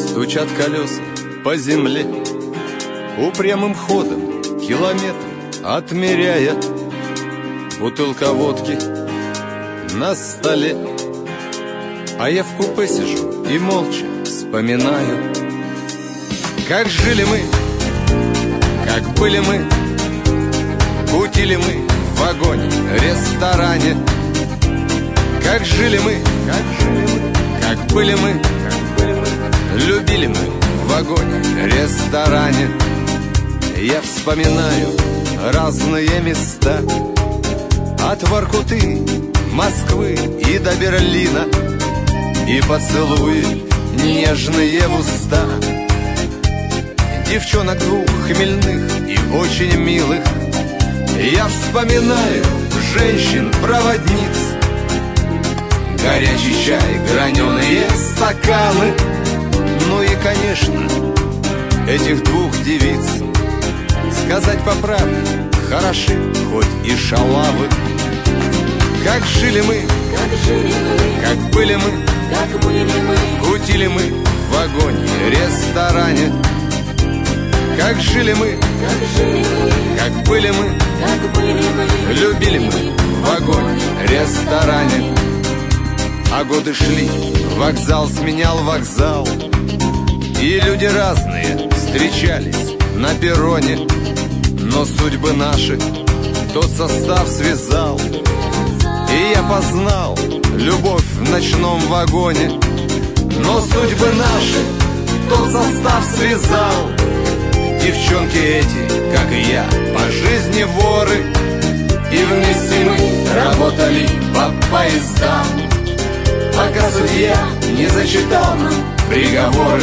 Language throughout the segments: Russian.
Стучат колеса по земле, упрямым ходом километр отмеряя. Бутылка водки на столе, а я в купе сижу и молча вспоминаю, как жили мы, как были мы, кутили мы в вагоне, ресторане. Как жили мы, как были мы, любили мы в вагоне, ресторане. Я вспоминаю разные места, от Воркуты, Москвы и до Берлина, и поцелуи нежные в уста девчонок двух хмельных и очень милых. Я вспоминаю женщин-проводниц, горячий чай, граненые стаканы. Ну и, конечно, этих двух девиц, сказать по правде, хороши, хоть и шалавы. Как жили мы, как были мы, кутили мы в вагоне, ресторане. Как жили мы, как были мы, любили мы в вагоне, ресторане. А годы шли, вокзал сменял вокзал, и люди разные встречались на перроне. Но судьбы наши тот состав связал, и я познал любовь в ночном вагоне. Но судьбы наши тот состав связал. Девчонки эти, как и я, по жизни воры, и вместе мы работали по поездам, пока судья не зачитал нам приговоры.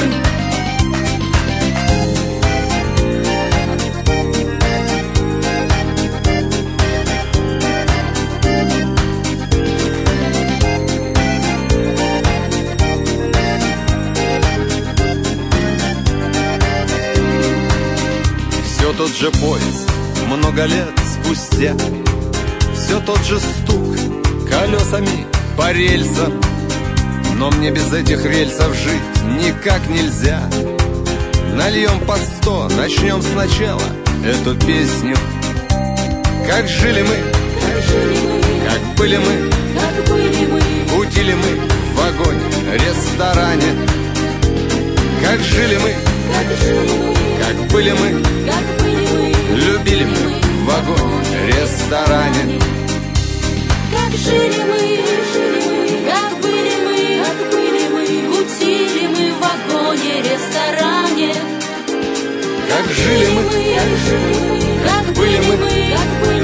Все тот же поезд, много лет спустя, все тот же стук колесами по рельсам. Но мне без этих рельсов жить никак нельзя. Нальем по 100, начнем сначала эту песню. Как жили мы, как были мы, кутили мы в вагоне, ресторане. Как жили мы, как были мы, любили мы в вагоне, ресторане. Как жили мы, как были мы, кутили мы в вагоне, ресторане. Как жили мы, как были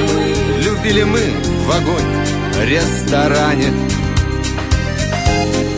мы, любили мы в вагоне, ресторане.